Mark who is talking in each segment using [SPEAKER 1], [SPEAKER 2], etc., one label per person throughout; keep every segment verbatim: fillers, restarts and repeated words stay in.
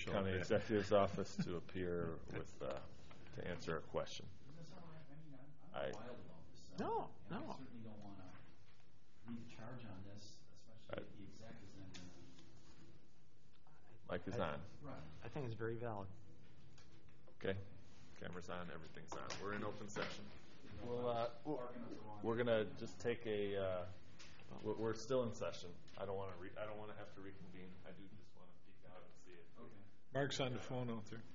[SPEAKER 1] county executive's office to appear with uh, to answer a question. I,
[SPEAKER 2] No, no.
[SPEAKER 3] I certainly don't want to lead charge on this, especially if the exec is then going to.
[SPEAKER 1] Mic is on.
[SPEAKER 3] Right.
[SPEAKER 2] I think it's very valid.
[SPEAKER 1] Okay, camera's on, everything's on. We're in open session. We'll, uh, we'll, we're gonna just take a. Uh, we're, we're still in session. I don't want to. Re- I don't want to have to reconvene. I do just want to peek out and see it.
[SPEAKER 3] Okay.
[SPEAKER 4] Mark's on the phone out there.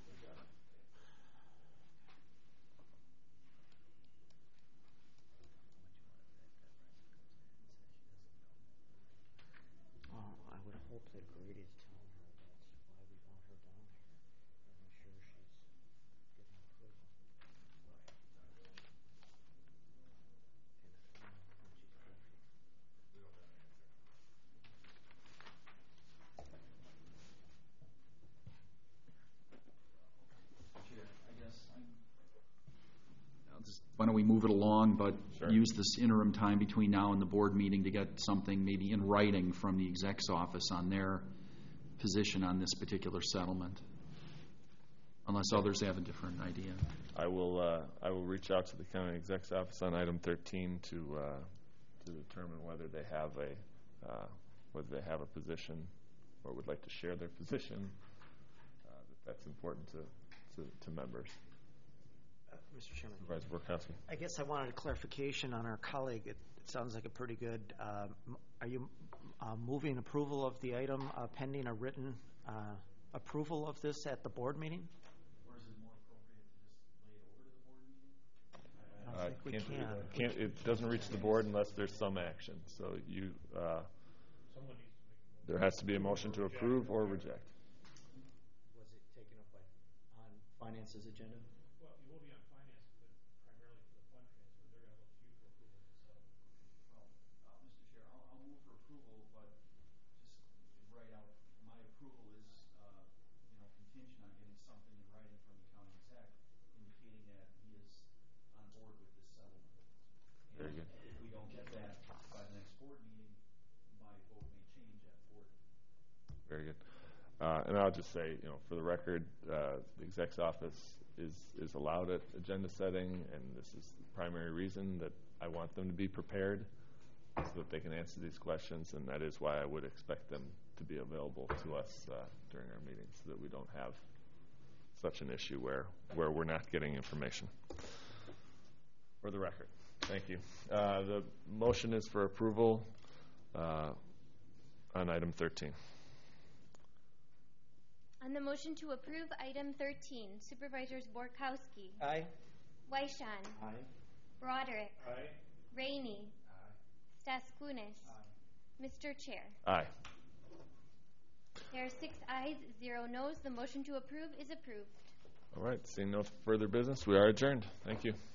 [SPEAKER 2] Oh, I would hope that Grady's telling her that's why we want her down here. I'm sure she's getting approval.
[SPEAKER 3] Chair, I guess I'm.
[SPEAKER 5] I'll just, why don't we move it along, but
[SPEAKER 1] Sure.
[SPEAKER 5] use this interim time between now and the board meeting to get something maybe in writing from the exec's office on their position on this particular settlement, unless others have a different idea.
[SPEAKER 1] I will. Uh, I will reach out to the county exec's office on item thirteen to uh, to determine whether they have a uh, whether they have a position or would like to share their position. Uh, that that's important to to, to members.
[SPEAKER 2] Uh, Mister Chairman.
[SPEAKER 1] Supervisor Borkowski.
[SPEAKER 2] I guess I wanted a clarification on our colleague. It, it sounds like a pretty good. Uh, m- are you uh, moving approval of the item uh, pending a written uh, approval of this at the board meeting?
[SPEAKER 3] Or is it more appropriate to just lay it over to the board meeting?
[SPEAKER 2] I don't
[SPEAKER 1] Uh,
[SPEAKER 2] think we
[SPEAKER 1] can't do
[SPEAKER 2] can.
[SPEAKER 1] that. Can't, it doesn't reach the board unless there's some action. So you, uh, there has to be a motion to approve or reject.
[SPEAKER 2] Was it taken up by, on finance's agenda?
[SPEAKER 6] Well, it will be on finance, but primarily for the fund transfer, they're going to look to you for approval to settle.
[SPEAKER 3] Well, uh, Mister Chair, I'll, I'll move for approval, but just write out, my approval is, uh, you know, contingent on getting something in writing from the county exec indicating that he is on board with this settlement.
[SPEAKER 1] Very
[SPEAKER 3] And
[SPEAKER 1] good.
[SPEAKER 3] if we don't get that by the next board meeting, my vote may change at board.
[SPEAKER 1] Very good. Uh, and I'll just say, you know, for the record, uh, the exec's office is, is allowed at agenda setting, and this is the primary reason that I want them to be prepared so that they can answer these questions, and that is why I would expect them to be available to us uh, during our meetings so that we don't have such an issue where, where we're not getting information. For the record, thank you. Uh, the motion is for approval uh, on item thirteen.
[SPEAKER 7] On the motion to approve item thirteen, Supervisors Borkowski,
[SPEAKER 2] Aye.
[SPEAKER 7] Weishan,
[SPEAKER 2] Aye.
[SPEAKER 7] Broderick,
[SPEAKER 6] Aye.
[SPEAKER 7] Rainey, Staskunis.
[SPEAKER 3] Aye.
[SPEAKER 7] Mister Chair,
[SPEAKER 1] Aye.
[SPEAKER 7] there are six ayes, zero noes. The motion to approve is approved.
[SPEAKER 1] All right, seeing no further business, we are adjourned. Thank you.